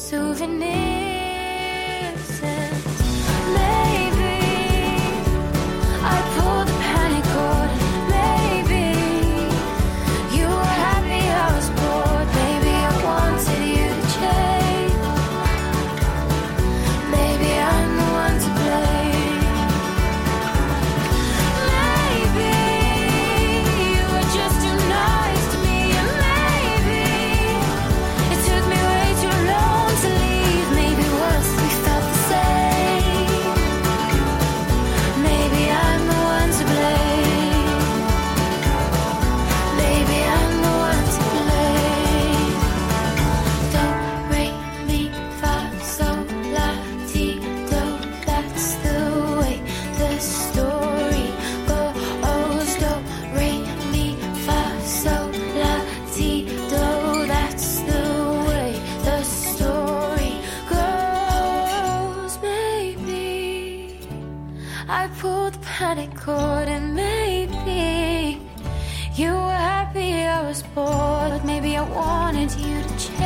souvenirs. And maybe I pulled the panic cord. Maybe you were happy, I was bored. Maybe I wanted you to change. Maybe I'm the one to blame. Maybe you were just too nice to me. And maybe it took me way too long to leave. Maybe once we felt the same. Maybe I'm the one to blame. Maybe I'm the one to blame. Do, re, mi, fa, sol, la, ti, do. That's the way the story goes. Do, re, mi, fa, sol, la, ti, do. That's the way the story goes. Maybe I pulled the panic cord, and maybe you were happy, I was bored. Maybe I wanted you to change.